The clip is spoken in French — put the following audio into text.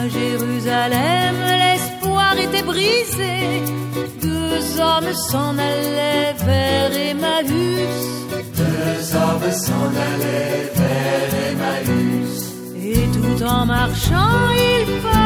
Jérusalem, l'espoir était brisé. Deux hommes s'en allaient vers Emmaüs. Deux hommes s'en allaient vers Emmaüs. Et tout en marchant, ils